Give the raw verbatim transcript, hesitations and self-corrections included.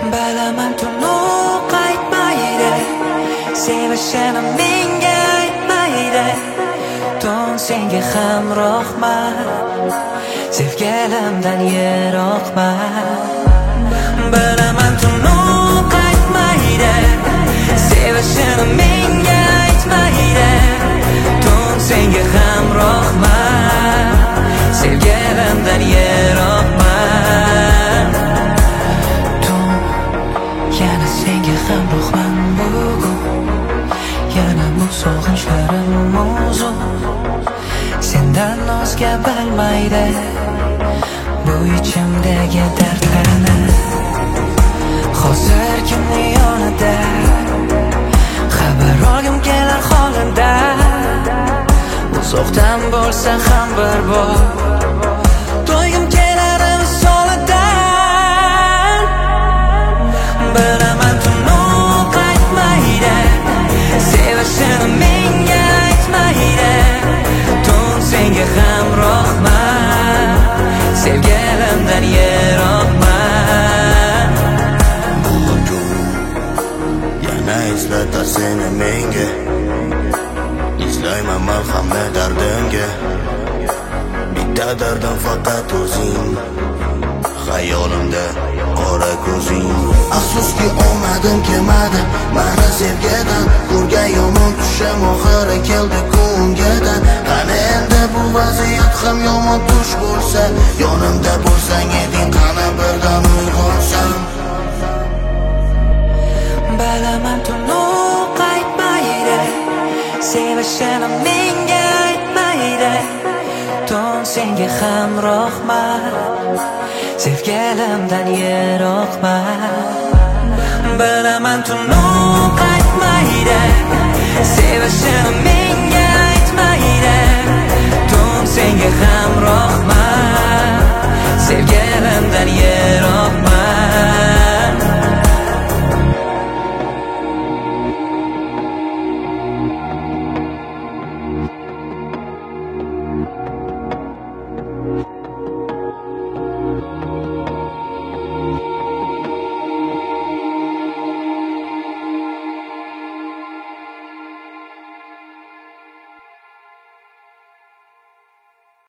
Bilaman tunov qaytmaydi, sevishini menga aytmaydi. Tun senga hamrohman, sevgilimdan yiroqman. Bilaman tunov qaytmaydi, sevishini menga aytmaydi. Tun senga hamrohman, sevgilimdan yiroqman. Tun yana senga hamrohman bugun, yana bu sog'inchlarim mavzu. Sendan o'zga bilmaydi bu ichimdagi dardlarni. Hozir kimni yonida xabar olgim kelar holidan. Uzoqdan bo'lsa ham bir bor to'ygim kelar solidan. Bilaman tunov qaytmaydi, sevishini menga aytmaydi. Tun senga hamrohman, sevgilimdan yiroqman. Bugun yana eslatar seni menga, izlayman malhamni dardimga. Bitta dardim faqat o'zing, xayolimda qora ko'zing. Afsuski omadim kelmadi mani sevgidan, ko'rgan yomon tushim oxiri keldi ko'ngadan. Qani endi bu vaziyat ham yomon tush bo'lsa, yonimda bo'lsang eding, qani birdan uyg'onsam. Bilaman tunov qaytmaydi, sevishini menga aytmaydi. Tun senga hamrohman, sevgilimdan yiroqman. Bilaman tunov qaytmaydi, sevishini menga aytmaydi. Tun senga